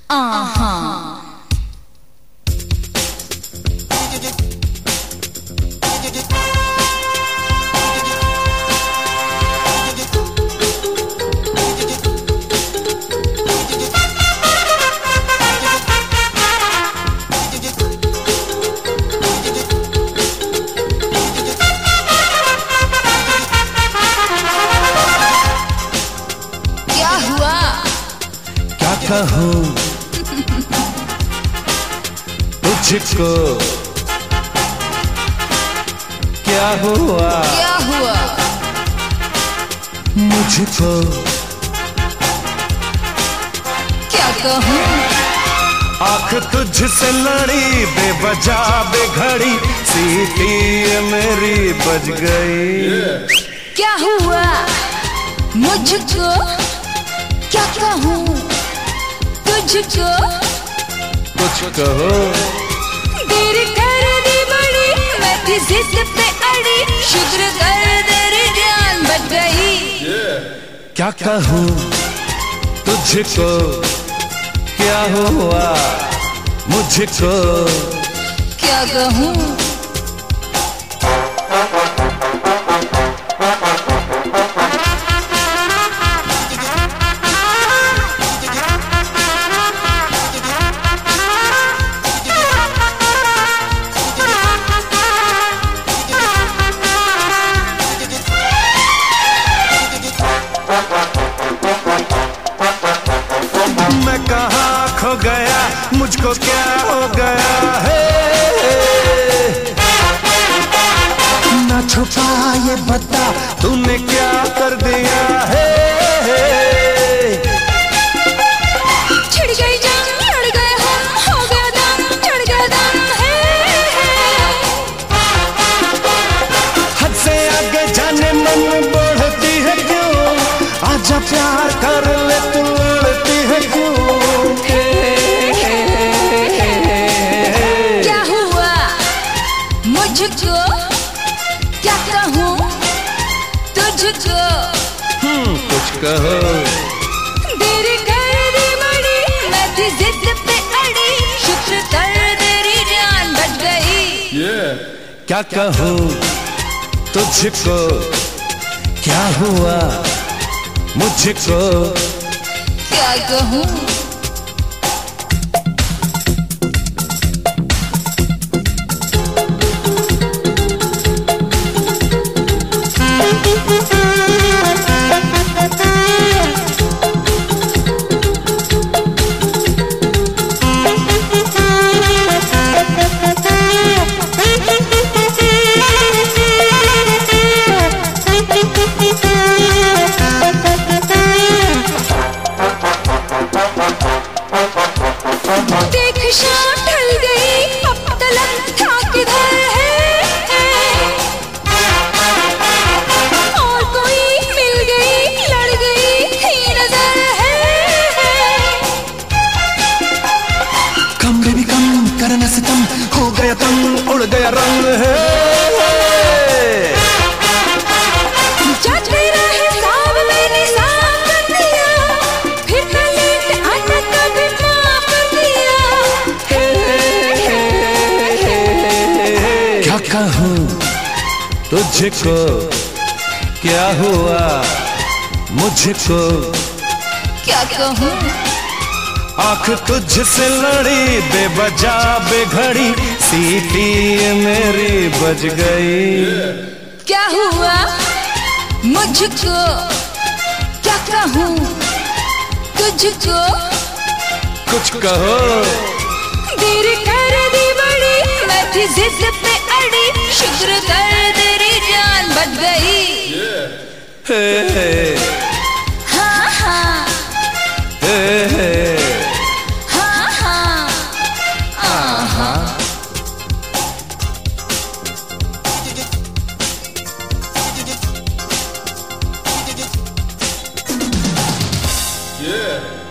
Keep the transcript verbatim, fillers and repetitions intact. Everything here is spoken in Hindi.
आहा कहूँ तुझको क्या हुआ क्या हुआ मुझको क्या कहूँ आँख तुझसे लड़ी बेवजह बेघड़ी सीटी मेरी बज गई क्या हुआ मुझको क्या कहूँ तुझको कुछ कहो देर कर दी बड़ी मैं थी जिद पे अड़ी शुक्र कर तेरी जान बच गई क्या कहूँ तुझको क्या हुआ मुझको क्या कहूँ मैं कहाँ खो गया मुझको क्या हो गया है ना छुपा ये बता तूने क्या कर दिया है छिड़ गई जान लड़ गए हम हो गया दम चढ़ गया दम है हद से आगे जाने मन बढ़ती है क्यों आजा प्यार कर ले तू लड़ती है क्यों क्या हुआ मुझको क्या कहूँ तुझको हम्म कुछ कहो देर कर दी बड़ी मैं थी जिद पे अड़ी शुक्र कर तेरी जान बच गई क्या कहूँ तुझको क्या हुआ मुझको क्या कहूँ देख शाम ढल गई अब तलक था किधर है और कोई मिल गई लड़ गई थी नजर है कम बेबी कम करना सितम हो गया तंग उड़ गया रंग है जज मेरा हिसाब मैंने साफ कर दिया फिर कलेट आटा कभी माफ कर दिया क्या कहूँ तुझको क्या हुआ मुझको क्या कहूँ आँख तुझसे लड़ी बेवजह बेघड़ी सीटी मेरी बज गई क्या हुआ मुझको क्या कहूँ तुझको कुछ कहो देर कर दी बड़ी मैं थी जिद पे अड़ी शुक्र कर तेरी जान बच गई हे हे हाँ हाँ हे हे हाँ हाँ आहा Yeah.